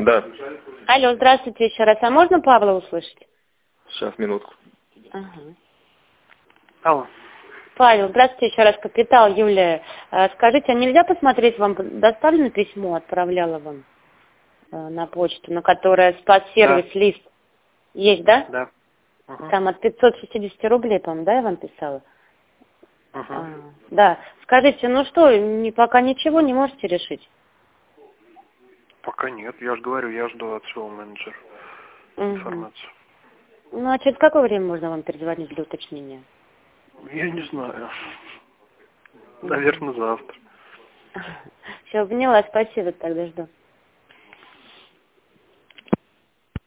Да. Алло, здравствуйте еще раз. А можно Павла услышать? Сейчас, минутку. Ага. Алло. Павел, здравствуйте еще раз. Капитал Юлия. Скажите, а нельзя посмотреть, вам доставлено письмо, отправляла вам на почту, на которое спас-сервис лист? Есть, да? Да. Угу. Там от 560 рублей, по-моему, да, я вам писала? Угу. Да. Скажите, ну что, пока ничего не можете решить? Пока нет. Я же говорю, я жду от своего менеджера информацию. Ну, а через какое время можно вам перезвонить для уточнения? Я не знаю. Наверное, завтра. Все, поняла, спасибо, тогда жду.